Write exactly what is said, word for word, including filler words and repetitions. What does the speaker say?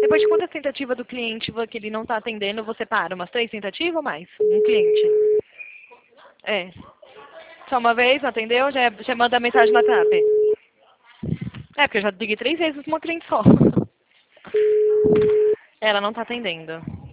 Depois de quantas tentativas do cliente que ele não está atendendo, você para? Umas três tentativas ou mais? Um cliente. É. Só uma vez, não atendeu? Já, já manda mensagem no WhatsApp. É, porque eu já liguei três vezes pra uma cliente só. Ela não tá atendendo.